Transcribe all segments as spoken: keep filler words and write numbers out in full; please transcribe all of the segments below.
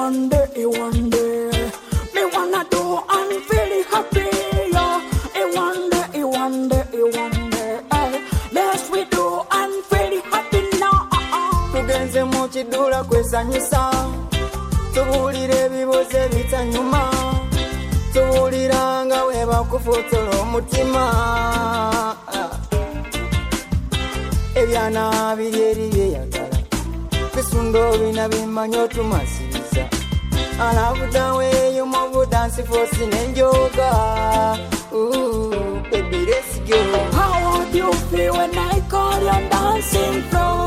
wonder, I wonder. Me wanna do and feel happy, yo. I wonder, I wonder, I wonder. Hey, yes we do and feel happy now. Tugenze mu kidula kwesanyusa, tuwulire ebibuuzo bitanyuma, tuwulira nga bwe bakufuutula omutima. Ebyana biri eri byeyagala, bisundo bina bimanyi tumasiriza. I love the way you move with dance for sin and yoga. Ooh, baby, let's go. How would you feel when I call you dancing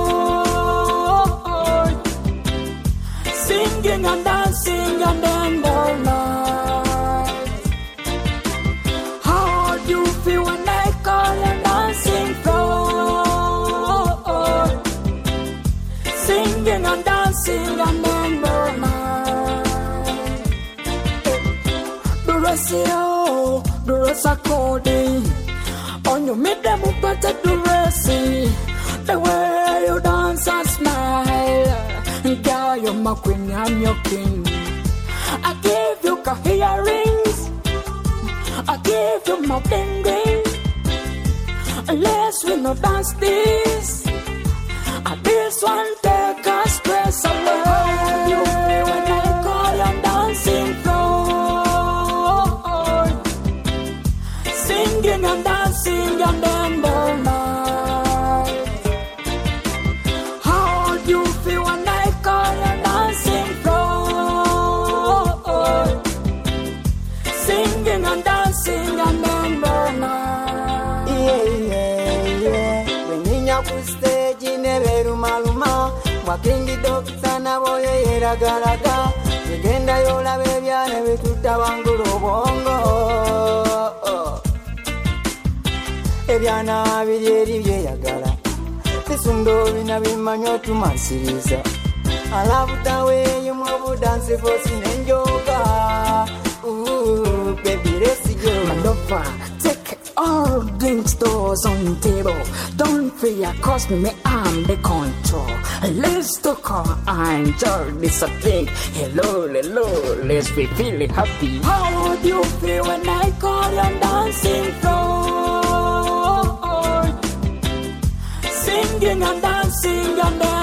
floor? Singing and dancing and then all night. How would you feel when I call you dancing floor? Singing and dancing and then all night. Oh, the rest are coding. On you meet them up at the rest. The way you dance and smile. Girl, you're my queen, I'm your king. I give you earrings. I give you my bling ring. Unless we no dance this. This one take a stress away. You feel when I call you dancing floor. Singing and dancing and then all night. How do you feel when I call you dancing floor? Singing and dancing and then all night. Yeah, yeah, yeah. When you ku stage never maluma, wakingi dokita na boye yera galaga. Wigenda yola bebyane bituta wangulu bongo. Ebyana biri eri byeyagala, bisundo bina bimanyi tumasiriza. I love the way you move dance for sin and yoga. Ooh, baby, let's go. Manova, take all drinks doors on the table. Don't fear, cause me, I'm the control. Let's talk and enjoy this thing. Hello, hello, let's be feeling happy. How would you feel when I call you dancing floor? Singing and dancing and dancing.